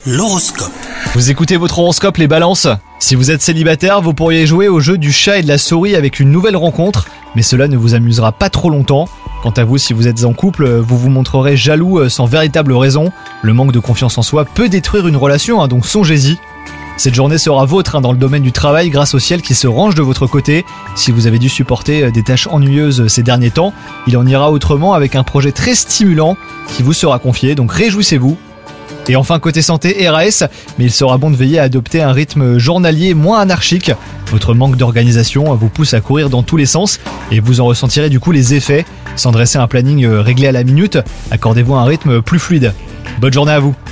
L'horoscope. Vous écoutez votre horoscope les balances ? Si vous êtes célibataire, vous pourriez jouer au jeu du chat et de la souris avec une nouvelle rencontre, mais cela ne vous amusera pas trop longtemps. Quant à vous, si vous êtes en couple, vous vous montrerez jaloux sans véritable raison. Le manque de confiance en soi peut détruire une relation, donc songez-y. Cette journée sera vôtre dans le domaine du travail grâce au ciel qui se range de votre côté. Si vous avez dû supporter des tâches ennuyeuses ces derniers temps, il en ira autrement avec un projet très stimulant qui vous sera confié, donc réjouissez-vous. Et enfin côté santé, RAS, mais il sera bon de veiller à adopter un rythme journalier moins anarchique. Votre manque d'organisation vous pousse à courir dans tous les sens et vous en ressentirez du coup les effets. Sans dresser un planning réglé à la minute, accordez-vous un rythme plus fluide. Bonne journée à vous.